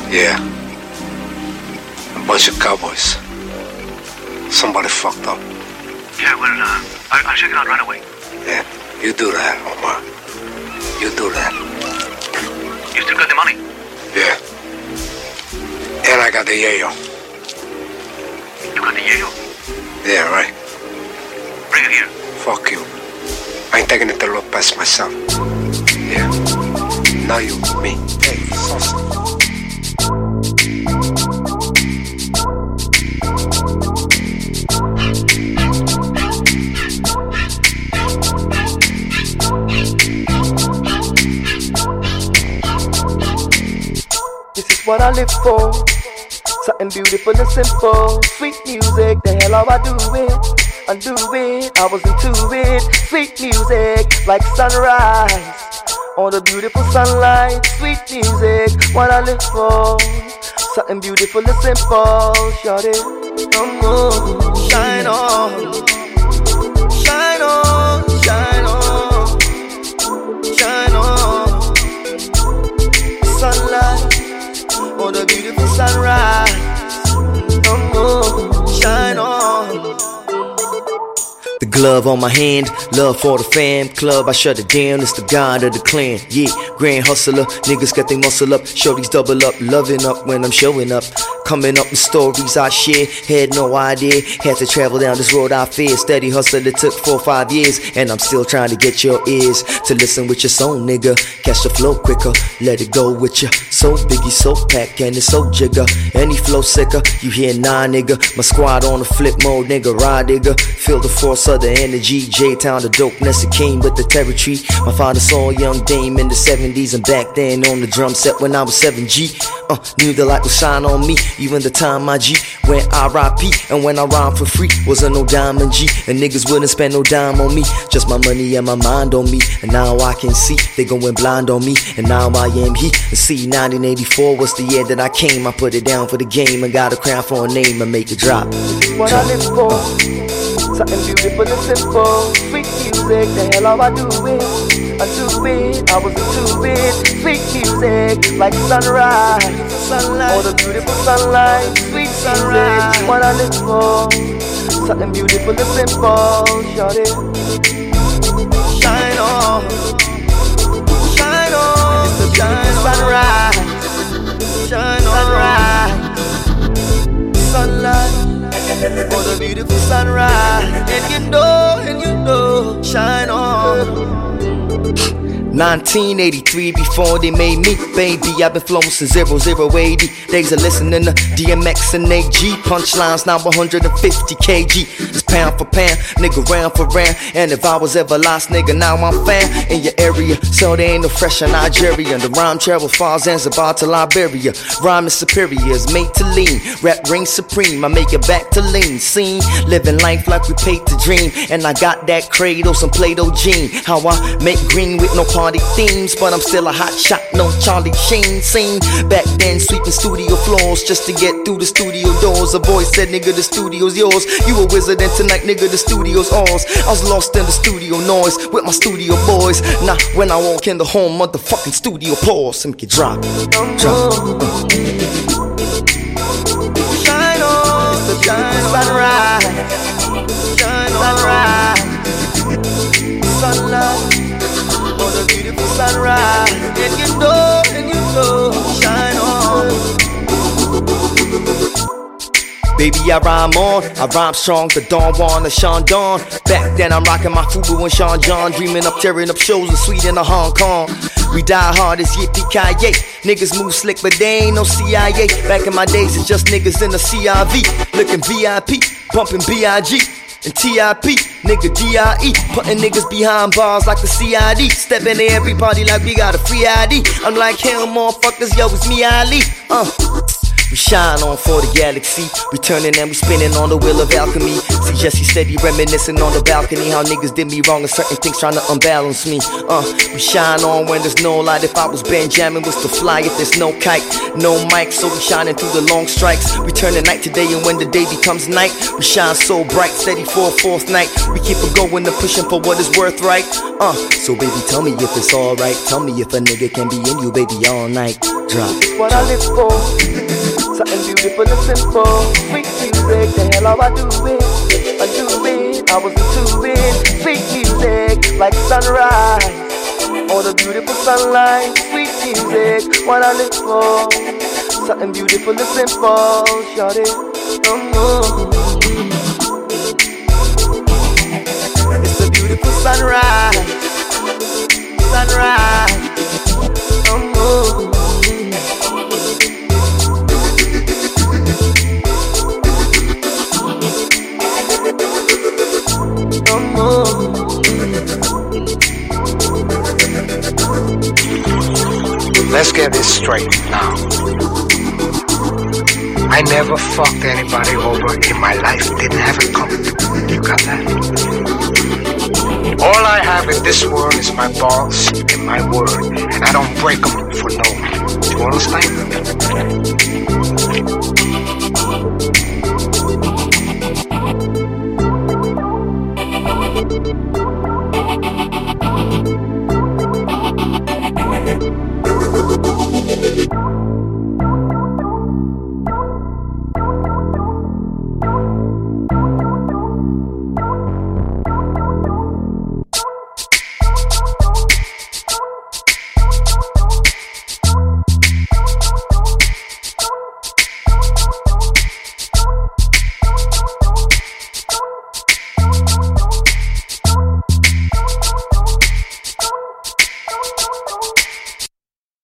Yeah. A bunch of cowboys. Somebody fucked up. Yeah, well, I'll check it out right away. Yeah, you do that, Omar. You do that. You still got the money? Yeah. And I got the yayo. You got the yayo? Yeah, right. Bring it here. Fuck you. I ain't taking it to Lopez myself. Yeah. Now you, me. Hey, sauce. This is what I live for. Something beautiful and simple. Sweet music, the hell how I do it. Undo it, I was into it. Sweet music, like sunrise on the beautiful sunlight. Sweet music, what I live for. Something beautiful and simple. Shorty, shine on, shine on, shine on, shine on. Sunlight on the beautiful sunrise. Shine on. The glove on my hand, love for the fam club. I shut it down, it's the god of the clan. Yeah, grand hustler, niggas got their muscle up. Shorties double up, loving up when I'm showing up. Coming up with stories I share, had no idea. Had to travel down this road I fear. Steady hustle, it took 4 or 5 years. And I'm still trying to get your ears to listen with your song, nigga. Catch the flow quicker, let it go with ya. So biggie, so pack, and it's so jigger. Any flow sicker, you hear nah, nigga. My squad on the flip mode, nigga, ride digger. Feel the force of the energy. J-Town, the dopeness, it came with the territory. My father saw a young dame in the 70s. And back then on the drum set when I was 7G. Knew the light would shine on me. Even the time my G went R.I.P. And when I rhyme for free, wasn't no diamond G. And niggas wouldn't spend no dime on me. Just my money and my mind on me. And now I can see they going blind on me. And now I am he. And see, 1984 was the year that I came. I put it down for the game and got a crown for a name and make it drop. What I live for, something beautiful and simple. Sweet music, the hell how I do it. I do it, I was into it. Sweet music, like sunrise, sunlight, all the beautiful sunlight. Sweet sunrise, music, what I live for. Something beautiful and simple. Shorty, shine on, shine on, it's the shine sunrise, shine on, sunlight. For the beautiful sunrise, and you know, shine on. 1983, before they made me, baby, I've been flowing since 0080. Days of listening to DMX and AG. Punchlines now 150 kg. It's pound for pound, nigga, round for round. And if I was ever lost, nigga, now I'm found in your area. So there ain't no fresh in Nigeria. The rhyme travel far Zanzibar to Liberia. Rhyme is superior, is made to lean. Rap reigns supreme, I make it back to lean. Scene, living life like we paid to dream. And I got that cradle, some Play-Doh gene. How I make green with no party themes, but I'm still a hot shot, no Charlie Sheen scene. Back then, sweeping studio floors just to get through the studio doors. A voice said, nigga, the studio's yours. You a wizard, and tonight, nigga, the studio's ours. I was lost in the studio noise with my studio boys. Now, when I walk in the home, motherfucking studio pause. Make it drop, drop. Shine on, the sunrise, shine on, sunlight. On the beautiful sunrise, and you know, shine on. Baby, I rhyme strong, the Don Juan, the Sean Don. Back then, I'm rocking my Fubu and Sean John, dreaming up, tearing up shows in Sweden or Hong Kong. We die hard as yippee-ki-yay. Niggas move slick, but they ain't no CIA. Back in my days, it's just niggas in the CRV, looking VIP, bumping B.I.G. and T.I.P., nigga D.I.E. Putting niggas behind bars like the C.I.D. Stepping to everybody like we got a free ID. I'm like, hell, motherfuckers, yo, it's me, Ali. We shine on for the galaxy. We turning and we spinning on the wheel of alchemy. See Jesse steady reminiscing on the balcony. How niggas did me wrong and certain things trying to unbalance me. We shine on when there's no light. If I was Benjamin, was to fly if there's no kite, no mic. So we shining through the long strikes. We turn the night to day, and when the day becomes night, we shine so bright, steady for a fourth night. We keep it going and pushing for what is worth, right? So baby, tell me if it's alright. Tell me if a nigga can be in you, baby, all night. Drop. This is what I live for. Something beautiful and simple. Sweet music, the hell how I do it. I do it, I was into it. Sweet music, like sunrise. All the beautiful sunlight. Sweet music, what I live for. Something beautiful and simple. Shawty, It's a beautiful sunrise. Sunrise. Let's get this straight now. I never fucked anybody over in my life. Didn't have it coming. You got that? All I have in this world is my balls and my word, and I don't break them for no one. Do you understand?